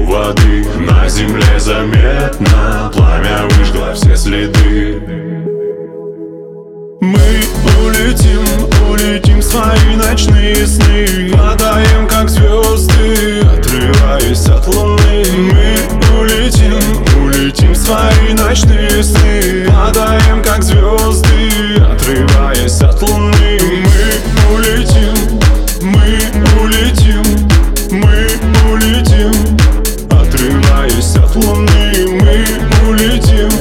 воды. На земле заметно, пламя выжгло все следы. Мы улетим в свои ночные сны, падаем как звезды, отрываясь от луны. Мы улетим в свои ночные сны, падаем как звезды, отрываясь от луны. Мы улетим, отрываясь от луны. Мы улетим,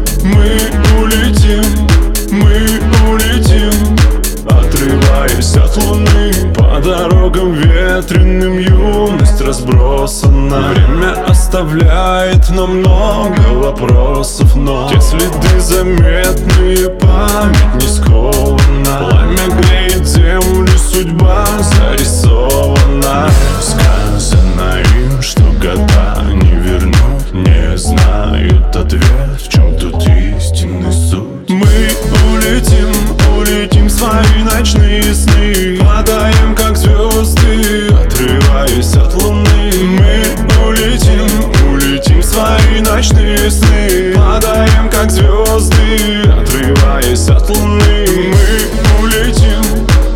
отрываясь от луны. По дорогам ветреным юность разбросана. Время оставляет нам много вопросов, но те следы заметные, память не скована. Пламя греет землю, судьба зарисована. Сказано им, что года не вернут, не знают ответ, в чем тут истинный суть. Мы улетим в свои ночные сны, падаем как звезды, отрываясь от луны. Мы улетим в свои ночные сны, падаем как звезды, отрываясь от луны. Мы улетим,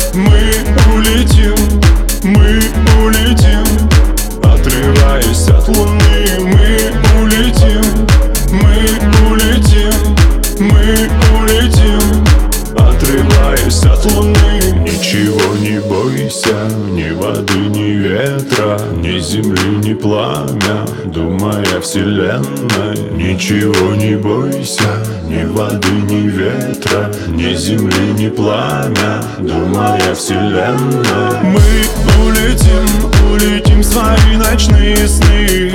отрываясь от луны. Мы улетим, отрываясь от луны. Ничего не бойся, ни воды, ни ветра, ни земли, ни пламя, думай о вселенной. Ничего не бойся, ни воды, ни ветра, ни земли, ни пламя, думай о вселенной. Мы улетим в свои ночные сны,